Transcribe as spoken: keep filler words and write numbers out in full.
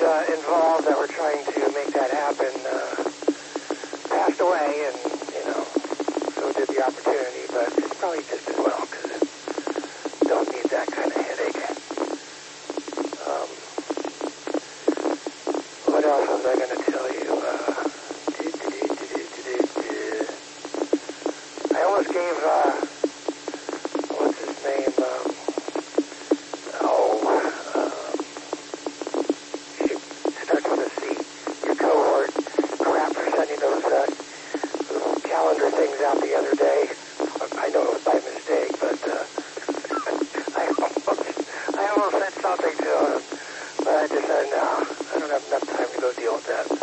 uh, involved that were trying to make that happen uh, passed away, and, you know, so did the opportunity, but it's probably just as well, because it don't need that kind of headache. Um, what else was I going to tell you? Uh, do, do, do, do, do, do, do. I almost gave, uh, what's his name, um, oh, um, shoot, starts with a C, your cohort, crap for sending those, uh, those calendar things out the other day. I know it was by mistake, but, uh, I almost, I almost said something to him, but I just said, no, I don't have enough time to go deal with that.